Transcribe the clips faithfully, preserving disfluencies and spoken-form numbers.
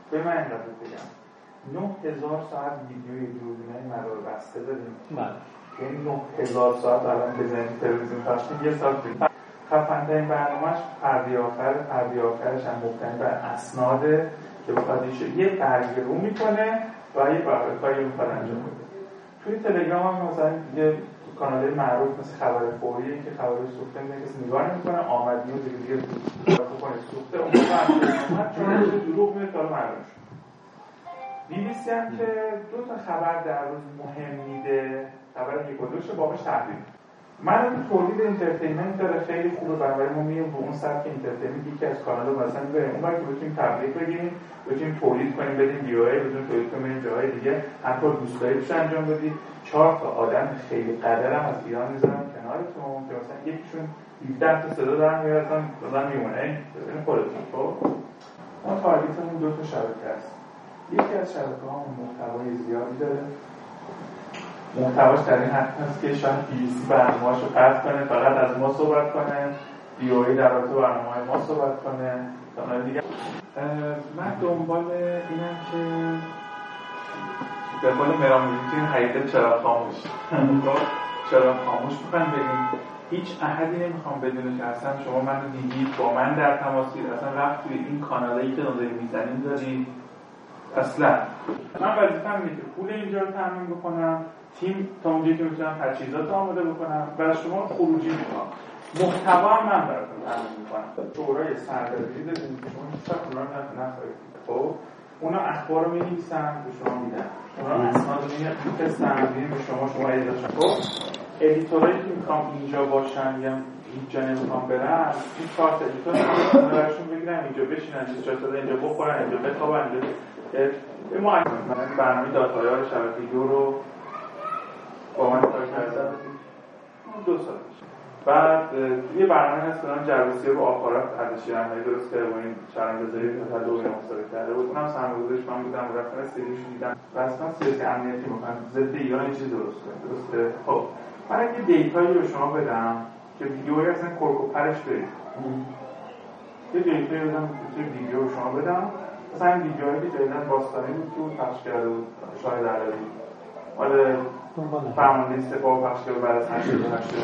به من اینقدر بگم نه هزار ساعت ویدیوی دوربینای مدار بسته داریم. بله. یعنی نه هزار ساعت الان بزنید تلویزیون پخش یه ساعت بگیم. خفن‌ترین برنامه‌اش پرده آخر، پرده آخرش هم مبتنی بر اسناده که بخواد یه برگه رو میکنه و یه کاری میخواد انجام بده. توی تلگرام هم مثلا یه کانال معروف مثل خبر فوریه که خبرش سوخته میده کسی نگاه نمیکنه، آمدی و دیگه دیگه بکنه سوخته اون موقع چون دروغ میاد تا معلوم شد. بی بی سی هم که دو تا خبر در روز مهم میده، خبر یک و دوش باقیش تحلیل. من این تولید انترتینمنت داره خیلی خوبه، برای ما میگیم به اون سبک انترتینمنت یکی از کانال‌ها مثلا بریم اون وقتی بتونیم تبلیغ بگیریم، بتونیم تولید کنیم بدیم وی او ای، بتونیم تولید کنیم جاهای دیگه، همطور دوست داریش انجام بدید. چهار تا آدم خیلی قدرم از ایران میذارم کنارتون که مثلا یکیشون هفده تا صدا دارن میرسن مثلا میمونه این خودتون. خب ما تارگتمون دو تا شبکه است. یکی از شبکه‌ها محتوای زیادی داره، محتواش در این حد هست که شاید بی بی سی برنامه‌اش رو قطع کنه، فقط از ما صحبت کنه، وی او ای در رابطه با برنامه‌های ما صحبت کنه. کانال دیگه من دنبال اینم که به قول مرام میگیم حقیقت چرا خاموش چرا خاموش میخوام بگیم هیچ احدی نمیخوام بدونه که اصلا شما منو دیدید با من در تماسید، اصلا رفت توی این کانالایی که داریم میزنیم دارید. اصلا من وظیفه‌م اینه که پول اینجا رو تامین بکنم، تیم تا اونجایی که میتونم تجهیزات آماده بکنم، برای شما خروجی میکنم، محتوا هم من براتون تامین میکنم. شورای سردبیری داریم که شما هیچ وقت اونا رو نخواهید. خب اونا اخبار رو می‌نویسن به شما میدن، اونا اسناد رو میفرستن میدن به شما، شما ادیتش خب ادیتورایی که میخوام اینجا باشن یا هیچ جا نمیخوام برن، این چهار تا ادیتور رو براشون بگیرن اینجا بشینن، اینجا تا اینجا بخورن، اینجا بخوابن، اینجا به ما برنامه داتایا رو شبکه دو رو با من کار کردم دو سال پیش. بعد یه برنامه هست که نام جروسی رو آخرات ارزشی رنگی درست کرده و این چرنده‌زایی تا دو رو مسابقه کرده بود. اونم سرمایه‌گذارش من بودم و رفتن سریش دیدم. اصلا سیاسی امنیتی می‌خوام ضد ایران یه چیزی درست کنه. درسته؟ خب من اگه دیتایی رو شما بدم که ویدیویی اصلا کرکوپرش برید. یه دیتایی بدم که ویدیو رو شما بدم. مثلا این ویدیوهایی که جدیدن باستانی بود که پخش کرده بود شاهد علوی مال فرمانده سپاه پخش کرده بعد از هشتاد و هشت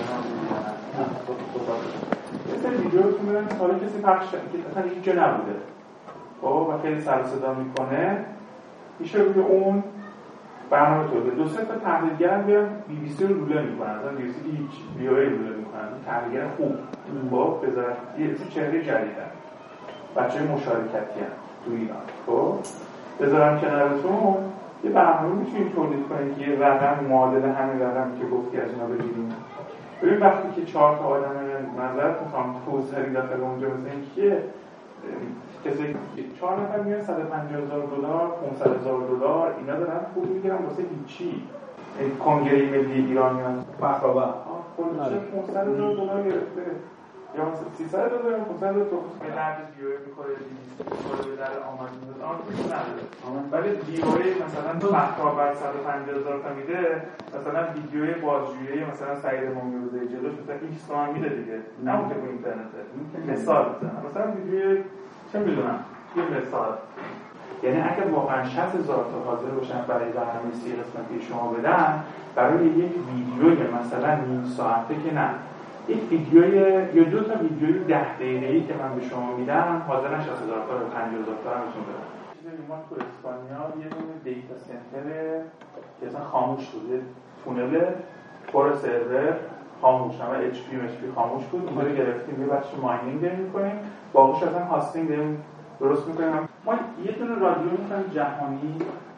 مثل ویدیو رو تو میدن که حالا کسی پخش کرده که اصلا هیچ جا نبوده و خیلی سر و صدا میکنه میشه روی اون برنامه تولید. دو سه تا تحلیلگر بیان بی بی سی رو روله میکنن، مثلا بی بی سی که هیچ وی او ای روله میکنن، تحلیلگر خوب با بذارن یه چهره جدیدن، بچه‌های مشارکتی هستن تو ایران. خب بذارم کنارتون یه برنامه میتونید تولید کنید که یه رقم معادل همین رقمی که گفتی از اینا بگیریم. ببین وقتی که چهار تا آدم نظرت میخوام توضیحی داخل اونجا مثلا کیه کسی چهار نفر میان صد و پنجاه هزار دلار پانصد هزار دلار اینا دارن پول میگیرن واسه هیچی. کنگره ملی ایرانیان مخابه خودش پانصد هزار دلار گرفته یا مثلا سیصد دلار پانصد هزار دلار به درد ویو میخوره دویست میخوره به در آمد میاد آن چیزی نداره. ولی ویو مثلا مخابه بر صد و پنجاه هزار تا میده، مثلا ویدیوی بازجویی مثلا سعید مومیوزه جلوش مثلا ایکس تومن میده دیگه، نه که تو اینترنته. مثال بزنم مثلا ویدیوی چه میدونم یه مثال، یعنی اگر واقعا شصت هزار تا حاضر باشن برای برنامه سی قسمتی شما بدن برای یک ویدیوی مثلا نیم ساعته که نه، یک ویدیوی یا دو تا ویدیوی ده دقیقه‌ای که من به شما میدم حاضرن شصت هزار تا و پنجاه هزار تا بهشون بدن. چیزی ما تو اسپانیا یه دونه دیتا سنتر که اصلا خاموش بود، یه تونل پر سرور خاموش، همه اچ پی اچ پی خاموش بود. اونجا رو گرفتیم یه بخش ماینینگ داریم می‌کنیم، باقیش اصلا هاستینگ داریم درست می‌کنیم. ما یه دونه رادیو می‌کنیم جهانی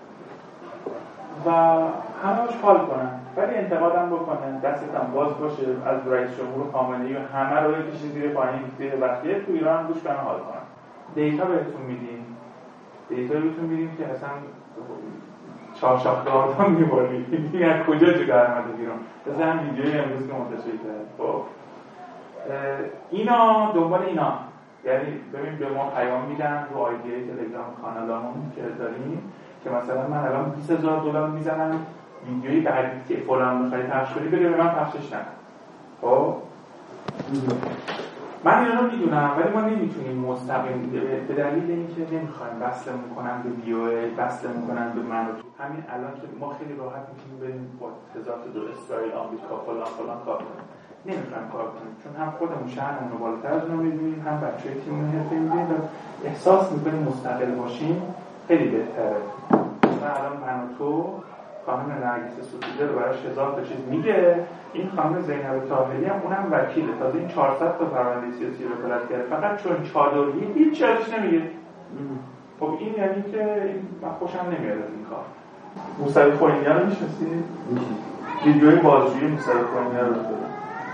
و همه‌اش حال کنن ولی انتقادم بکنن، دستتم باز باشه از رئیس جمهور خامنه‌ای و همه رو بکشید زیر پایین زیر بقیه تو ایران هم گوش کنن حال کنن. دیتا بهتون میدیم، دیتا بهتون میدیم که اصلا چهارشاخته آدم می‌بارید این از کجا جو درآمد بیرون. مثلا هم ویدیوی امروز که منتشر کرد. خب اینا دنبال اینا، یعنی ببین به ما پیام میدن رو آیدی تلگرام کانالمون که داریم که مثلا من الان بیست هزار دلار میزنم ویدیویی بعدی که فلان می‌خوای پخش کنی بده به من پخشش نکن. خب من اینا رو میدونم ولی ما نمیتونیم مستقیم به دلیل اینکه نمیخوایم وصلمون کنن به وی او ای، وصلمون کنن به من و تو. همین الان که ما خیلی راحت میتونیم بریم با هزار تا دو اسرائیل آمریکا فلان فلان کار کنیم. نمیخوایم کار کنیم چون هم خودمون شهرمون رو بالاتر از اونو میدونیم، هم بچه‌های تیممون حرفه‌ای میدونیم و احساس میکنیم مستقل باشیم خیلی بهتره. مثلا الان من و تو خانم نرگس سوتیده رو براش هزار تا چیز میگه، این خانم زینب طاهری هم اونم وکیله، تازه این چهارصد تا پرونده سیاسی رو وکالت کرده، فقط چون چادریه هیچ چیزش نمیگه. خب این یعنی که من خوشم نمیاد از این کار. موسوی خوینی رو میشناسید؟ ویدیوی بازجویی موسوی خوینی رو داره.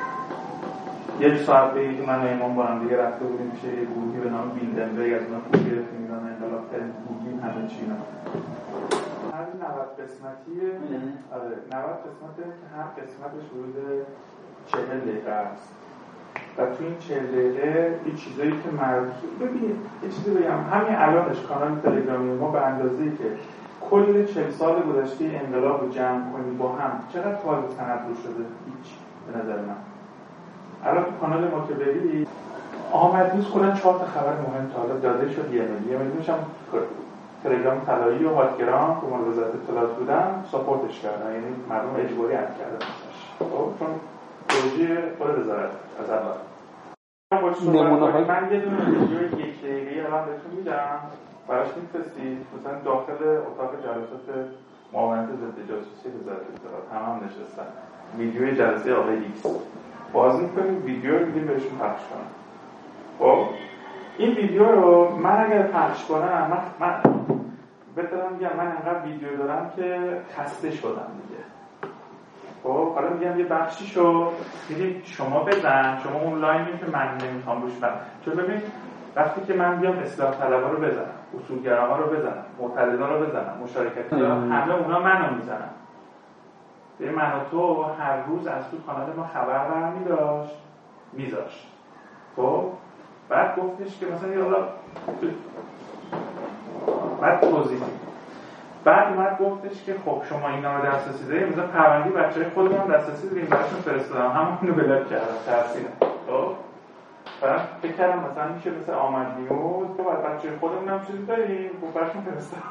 یک ساعت به که من و ایمان با هم دیگه رفته بودیم میشه یه گروهی به نام بیلدنبرگ، از اونها پول گرفتیم ایران انقلاب کردیم، بودیم همه چی اینا. هر نود قسمتیه، آره نود قسمته که هر قسمتش حدود چهل دقیقه است و تو این چهل دقیقه یه چیزایی که مربوط، ببینید یه چیزی بگم، همین الانش کانال تلگرامی ما به اندازه‌ای که کل چهل سال گذشته انقلاب رو جمع کنی با هم چقدر تازه سند رو شده؟ هیچ به نظر من. الان تو کانال ما که ببینید آمد نیست کلا چهار تا خبر مهم تا حالا داده شد، یه ملی یه ملیش هم تلگرام طلایی و هاکران که مال وزارت اطلاعات بودن ساپورتش کردن، یعنی مردم اجباری اد کردن خب چون پروژه خود وزارت از اول نمونه‌های من یه دونه ویدیو یک دقیقه‌ای الان بهتون میدم براش میفرستید، مثلا داخل اتاق جلسات معاونت ضد جاسوسی وزارت اطلاعات هم هم نشستن، ویدیوی جلسه آقای ایکس باز می‌کنید، ویدیو رو میدیم بهشون پخش کنن. خب این ویدیو رو من اگر پخش کنم من من بهترم میگم من انقدر ویدیو دارم که خسته شدم دیگه. خب حالا میگم یه بخشیشو میگید شما بزن، شما اون لاینی که من نمیخوام روش برم، چون ببین وقتی که من بیام اصلاح طلبها رو بزنم، اصولگراها رو بزنم، معترضا رو بزنم، مشارکتی رو، همه اونا منو میزنن. به من و تو هر روز از تو کانال ما خبر برمی داشت میذاشت. خب بعد گفتش که مثلا یه حالا بعد توضیح بعد اومد گفتش که خب شما اینا رو دسترسی دارید، مثلا پرونده بچه‌های خودمون هم دسترسی داریم براشون فرستادم، همونو بلاک کردم ترسیدم. خب بعد فکر کردم مثلا میشه مثل آمد نیوز که بعد بچه‌های خودمون هم چیزی داریم خب براشون فرستادم.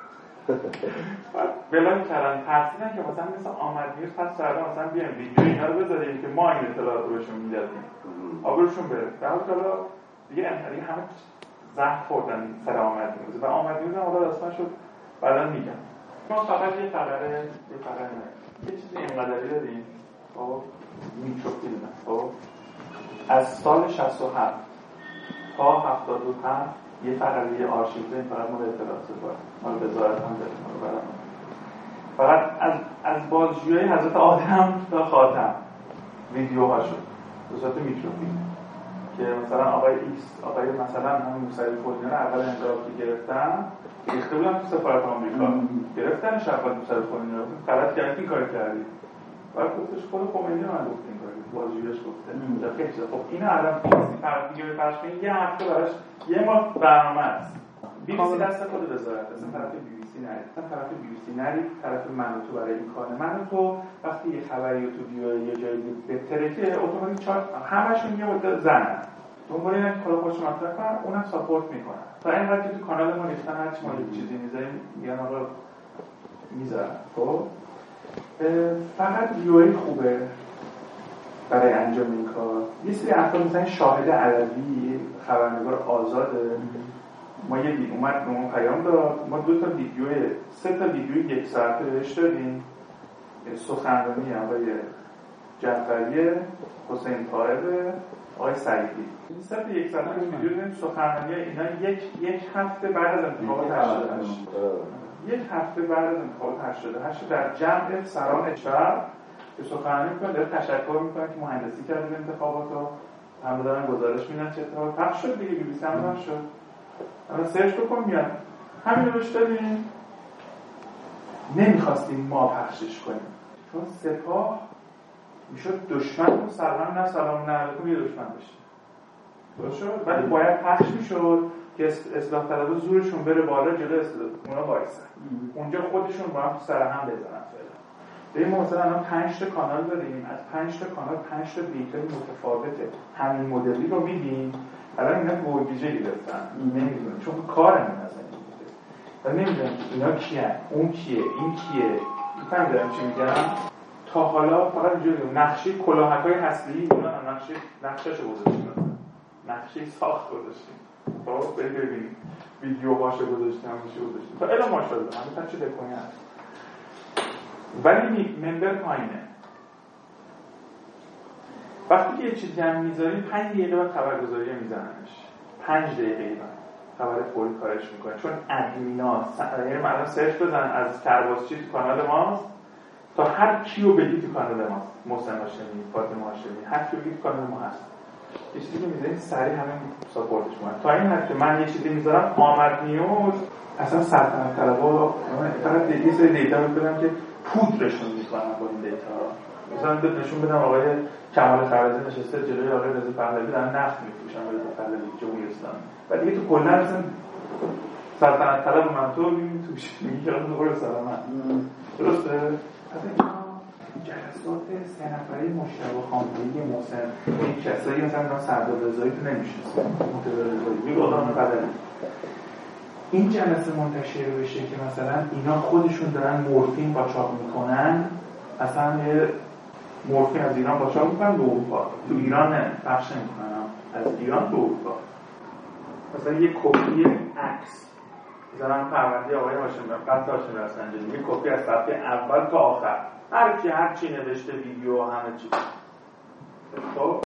بعد بلاک کردن ترسیدن که مثلا مثل آمد نیوز پس فردا مثلا بیایم ویدیو اینا رو بذاریم که ما این اطلاعات رو بهشون میدادیم آبروشون بره. در حالا دیگه انقدر همه زهر خوردن سر آمد نیوز و آمد نیوز هم حالا داستان شد بعدا میگم. ما فقط یه خبره یه خبره یه چیزی اینقدری داریم خب میکروفیلم خب از سال شصت و هفت تا هفتاد و هفت یه فقط یه آرشیو این فقط مال اطلاعات بود، مال وزارت هم داریم، مال برام فقط از از بازجویی حضرت آدم تا خاتم ویدیوها شد به صورت میکروفیلم که مثلا آقای ایکس آقای مثلا همون موسوی خوینی رو اول انقلاب که گرفتن ریخته بودن تو سفارت آمریکا گرفتن شفاعت موسوی خوینی رو غلط کردین کار کردی بعد گفتش خود خمینی من گفت این کاری بازجوییش گفته اونجا خیلی چیزا. خب این الان بی‌بی‌سی طرف دیگه بپرش کنین یه هفته براش یه ماه برنامه است. بی‌بی‌سی دست خود وزارت اصلا طرف بی‌بی‌سی نرید، اصلا طرف بی‌بی‌سی نرید، طرف من و تو برای این کار من و تو وقتی یه خبری رو تو بیو یه جایی بهتره که اتوماتیک چارت همشون یه مدت زنن دنبال اینه که خدا خوش مطرح کنن اونم ساپورت میکنن تا اینقدر که تو کانال ما ریختن هر چی ما یه چیزی میذاریم میگن آقا میذارن. خب فقط ویوی خوبه برای انجام این کار. یه سری افراد مثلا شاهد علوی خبرنگار آزاده ما یه ویدیو اومد به ما پیام داد، ما دو تا ویدیو سه تا ویدیو یک ساعته بهش دادیم، سخنرانی آقای جعفری، حسین طاهر، آقای سعیدی. این سه تا یک ساعته ویدیو دادیم سخنرانی اینا یک یک هفته بعد از انتخابات هشتاد و هشت یک هفته بعد از انتخابات هشتاد و هشت در جمع سران کشور که سخنرانی میکنه داره تشکر میکنه که مهندسی کردیم انتخابات رو هم دارن گزارش میدن چه اتفاقی پخش شد دیگه بی‌بی‌سی هم پخش شد. الان سرچ بکن میاد همین رو روش داریم. نمیخواستیم ما پخشش کنیم چون سپاه میشد دشمن رو سلام نه سلام نه علیکم یه دشمن بشه درست شد ولی باید پخش میشد که اصلاح طلبها زورشون بره بالا جلو اونا وایسن اونجا خودشون با هم تو سر هم بزنن فعلا. به ما مثلا الان پنج تا کانال داریم، از پنج تا کانال پنج تا دیتای متفاوته همین مدلی رو میدیم. الان اینا ویژه گرفتن نمیدونم چون کارمون اصلا اینه و نمیدونم اینا کیه، اون کیه، این کیه. میفهمیدم چی میگم؟ تا حالا فقط اینجوری نقشه کلاهک‌های هسته‌ای اونا هم نقشه نقشه‌شو گذاشتیم، نقشه ساخت گذاشتیم. خب برید ببینید ویدیوهاشو گذاشتیم، همونشو گذاشتیم. تا الان ماشاءالله همه تا چه بکنی هست. ولی منبر پایینه. وقتی که یه چیزی هم میذاریم پنج دقیقه بعد خبرگزاری میزننش. پنج دقیقه بعد خبر فوری کارش میکنه چون ادمینا یعنی مثلا سرچ بزن از کرباسچی تو کانال ماست تا هر کیو بدی تو کانال ماست، محسن هاشمی، فاطمه هاشمی، هر کیو بدی تو کانال ما هست. یه چیزی که میذاریم سریع همین ساپورتش میکنه. تا این حد که من یه چیزی میذارم آمد نیوز اصلا سلطنت طلبا فقط یه سری دیتا میذارم که پودرشون میکنن با این دیتا. مثلا بهت نشون بدم آقای کمال فرزی نشسته جلوی آقای رضا پهلوی دارن نفت میفروشن به رضا پهلوی جمهوری اسلامی. ولی دیگه تو کلا مثلا سلطنت طلب من تو میبینی توش میگی که دوباره سلامت. درسته؟ اصلا اینا جلسات سه نفره مشتبه خامنه‌ای محسن این کسایی مثلا اینا سردار رضایی تو نمیشناسن مرتضی رضایی میگه آدم بدلی. این جلسه منتشر بشه که مثلا اینا خودشون دارن مورفین قاچاق میکنن، اصلا یه مورفین از ایران قاچاق میکنن به اروپا، تو ایران نه پخش نمیکنن، از ایران به اروپا. مثلا یه کپی عکس مثلا پرونده آقای هاشمی قتل هاشمی رفسنجانی، یه کپی از صفحه اول تا آخر هر کی هر چی نوشته ویدیو همه چی. خب